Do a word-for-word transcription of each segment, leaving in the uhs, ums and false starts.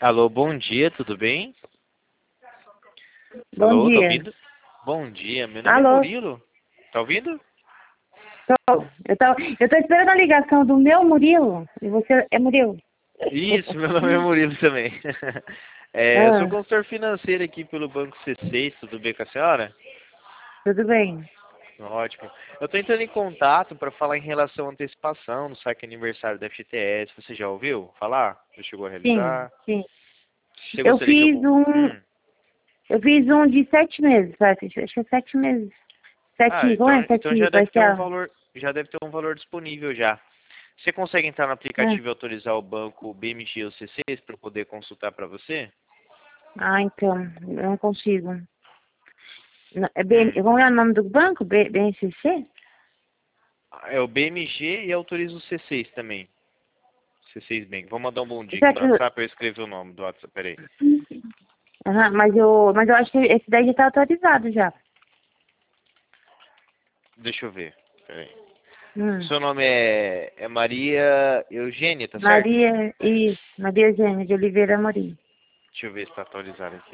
Alô, bom dia, tudo bem? Bom Alô, tá dia. ouvindo? Bom dia, meu nome é Alô? Murilo. Tá ouvindo? Tô. Eu tô, eu tô esperando a ligação do meu Murilo. E você é Murilo? Isso, meu nome é Murilo também. É, eu sou Ah, consultor financeiro aqui pelo Banco C seis, tudo bem com a senhora? tudo bem. Ótimo. Eu tô entrando em contato para falar em relação à antecipação no saque aniversário da F T S. Você já ouviu falar? Já chegou a Sim, realizar? sim. Você Eu gostaria que eu... fiz con- um. Hum. Eu fiz um de sete meses, sabe? Acho que é sete meses. Ah, Sete, como então, é? então Sete já deve ter um parcial. valor, já deve ter um valor disponível já. Você consegue entrar no Ah, aplicativo e autorizar o banco B M G ou C seis para eu poder consultar para você? ah, então. Eu não consigo. Não, É bem, Hum. como é o nome do banco? B- BNCC? É o B M G e autoriza o C seis também. C seis Bank. Vou mandar um bom dia aqui Só no que- WhatsApp, eu escrevo o nome do WhatsApp, peraí. Aham, mas eu, mas eu acho que esse daí já tá autorizado já. Deixa eu ver, peraí. Hum. Seu nome é, é Maria Eugênia, tá certo? Maria, isso. Maria Eugênia de Oliveira Amorim. Deixa eu ver se tá atualizado aqui.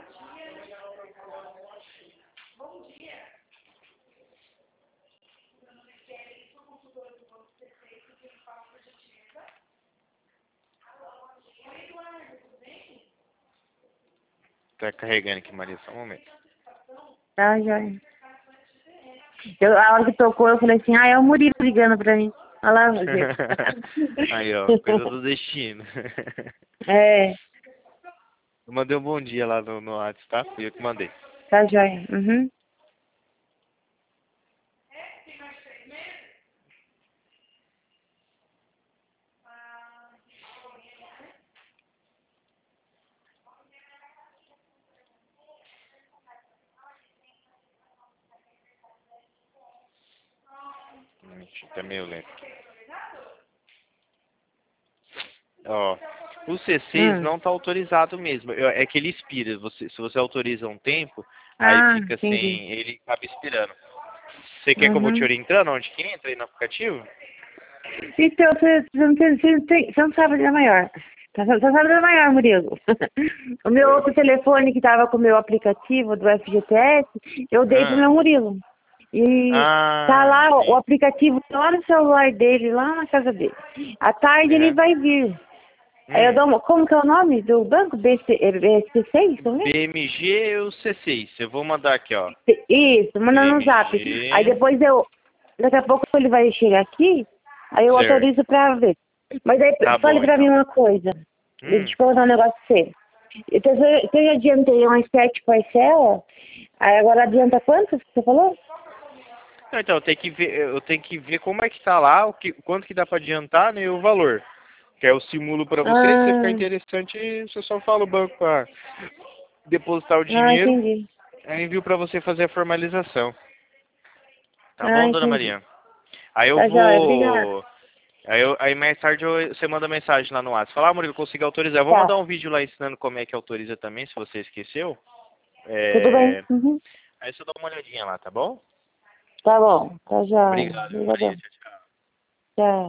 Tá carregando aqui, Maria, só um momento. Tá, já. Eu, a hora que tocou, eu falei assim, ah, é o Murilo ligando pra mim. Olha lá, você. Aí, ó, coisa do destino. É, Eu mandei um bom dia lá no, no WhatsApp, tá? Fui eu que mandei. tá joia. Uhum. Hum, Tá meio lento. Ó, o C seis Hum. não está autorizado mesmo. Eu- É que ele expira. Você, se você autoriza um tempo, aí Ah, fica entendi. sem. Ele acaba expirando. Você quer que eu vou te Uhum. orientando onde que entra aí no aplicativo? Então, você, você, não, tem, você, não tem, você não sabe da maior. Você só sabe da maior, Murilo. O meu outro telefone que tava com o meu aplicativo do F G T S, eu dei pro Ah, meu Murilo. E tá ah, lá, o sim. aplicativo tá lá no celular dele, lá na casa dele. À tarde ele Uhum. vai vir. Aí eu Hum. dou uma, como que é o nome do banco? B C, é B C seis, como é? B M G ou C seis? Eu vou mandar aqui, ó. Isso, manda no zap. Aí B M G. depois eu, daqui a pouco ele vai chegar aqui, aí eu Certo. autorizo pra ver. Mas aí Tá fale bom, pra mim então. uma coisa, deixa Hum. eu perguntar um negócio pra você. Então, se eu já adiantei umas sete parcelas, aí agora adianta quantas que você falou? Não, então, eu tenho que ver, eu tenho que ver como é que tá lá, o que, quanto que dá para adiantar, né, e o valor. Que aí eu simulo para você, se ficar Ah, interessante, você só fala o banco para depositar o ah, dinheiro, entendi. aí envio para você fazer a formalização. Tá Ah, bom, dona entendi. Maria? Aí eu Tá joia, obrigada. vou. Aí, eu, aí mais tarde eu- você manda mensagem lá no WhatsApp. Fala, ah, Murilo, consegui autorizar. Eu vou Tá, mandar um vídeo lá ensinando como é que autoriza também, se você esqueceu. tudo bem. É... Uhum. Aí você dá uma olhadinha lá, tá bom? Tá bom, tá joia. Obrigado, Maria. Obrigadão. Tchau, tchau. Tchau.